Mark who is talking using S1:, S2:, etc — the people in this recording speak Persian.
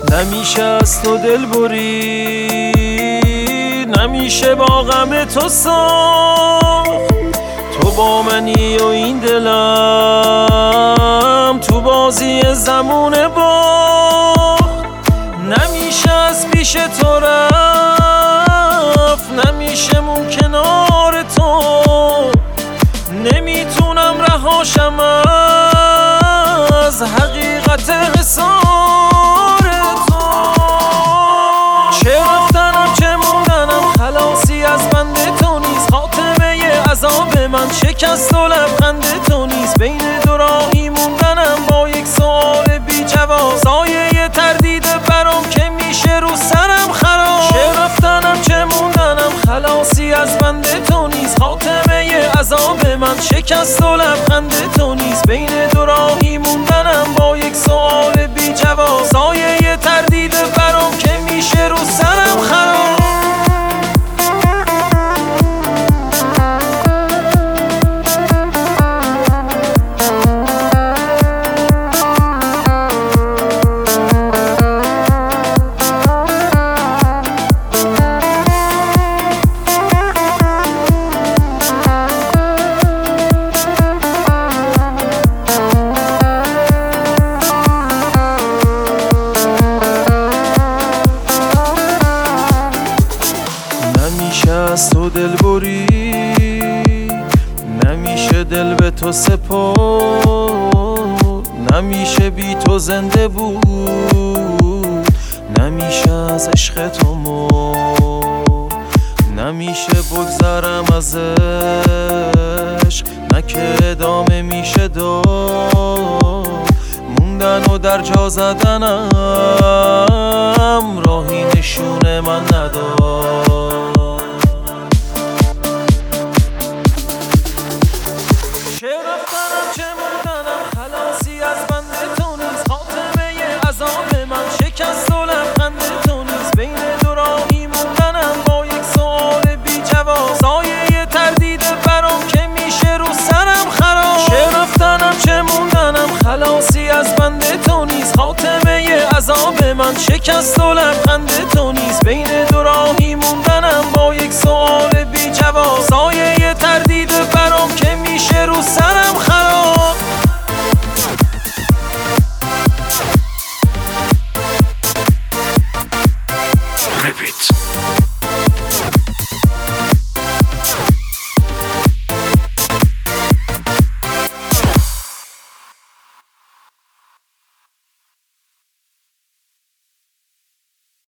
S1: نمیشه از تو دل بری، نمیشه با غم تو ساخت. تو با منی و این دلم تو بازی زمونه باخت. نمیشه از پیش تو رفت، نمیشه مون کنار تو. نمیتونم رهاشم از حقیقت حصار تو. چه رفتنم چه موندنم خلاصی از بند تو نیست. خاتمه عذاب من شکست و لبخند تو نیست. بین دو راهی موندنم با یک سوال بی جواب. سایه تردید برام که میشه رو سرم خراب. چه رفتنم چه موندنم خلاصی از بند تو نیست. خاتمه عذاب من شکست و لبخند تو نیست. بین دو راهی موندنم با یک سوال بی جواب. سایه تردید برام که میشه رو سرم خراب. نمیشه از تو دل بری، نمیشه دل به تو سپرد. نمیشه بی تو زنده بود، نمیشه از عشق تو مرد. نمیشه بگذرم از عشق، نه که ادامه میشه داد. موندن و در جا زدنم راهی نشونه من نداد. چه رفتنم چه موندنم خلاصی از بند تو نیست. خاتمه عذاب من شکست و لبخند تو نیست. بین دو راهی موندنم با یک سوال بی جواب. سایه تردید برام که میشه رو سرم خراب. چه رفتنم چه موندنم خلاصی از بند تو نیست. خاتمه عذاب من شکست و لبخند تو نیست. بین